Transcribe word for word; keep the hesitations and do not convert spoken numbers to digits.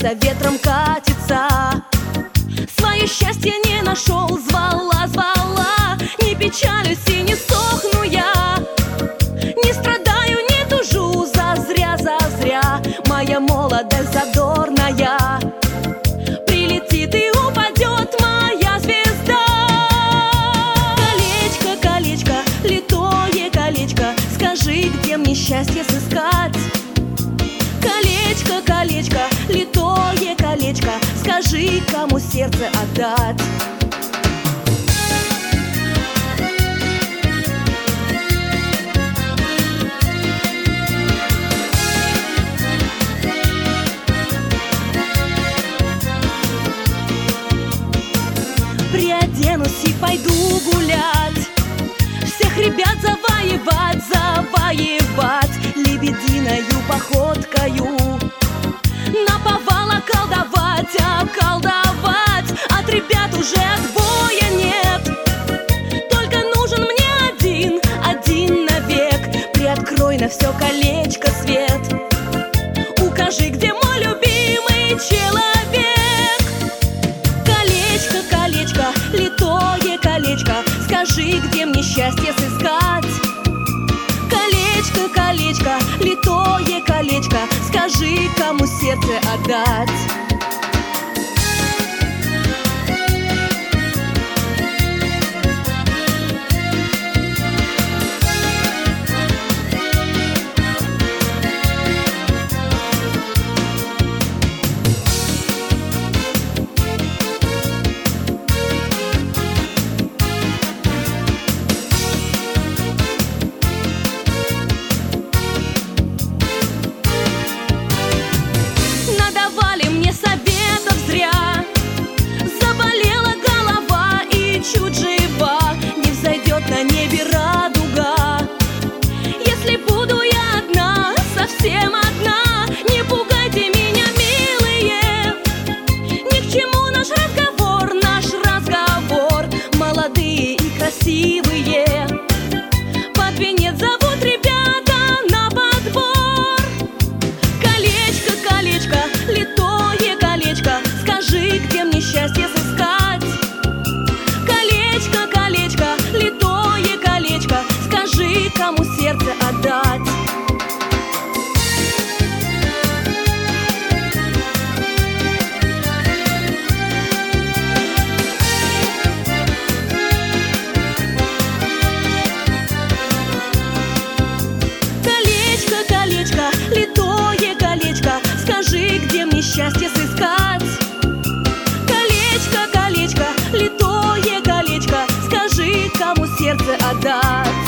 за ветром катится. Свое счастье не нашел, звала, звала. Не печалюсь и не сохну я, не страдаю, не тужу, зазря, зазря. Моя молодость задорная прилетит и упадет моя звезда. Колечко, колечко, литое колечко, скажи, где мне счастье сыскать? Колечко, колечко, литое колечко, скажи, кому сердце отдать? Приоденусь и пойду гулять, всех ребят завоевать, завоевать лебединою походкою, наповал околдовать, околдовать. От ребят уже отбоя нет, только нужен мне один, один навек. Приоткрой на все колечко свет, укажи, где мой любимый человек. Колечко, колечко, литое колечко, скажи, где мне счастье сыскать? Колечко, колечко, литое колечко, скажи, кому сердце отдать? На небе радуга. Если буду я одна, совсем одна, не пугайте меня, милые. Ни к чему наш разговор, наш разговор. Молодые и красивые под венец зовут ребята на подбор. Колечко, колечко, литое колечко, скажи, где мне счастье сыскать? Колечко, колечко, литое колечко, скажи, кому сердце отдать? Колечко, колечко, литое колечко, скажи, где мне счастье сыскать? Колечко, колечко, литое колечко, скажи, кому сердце отдать?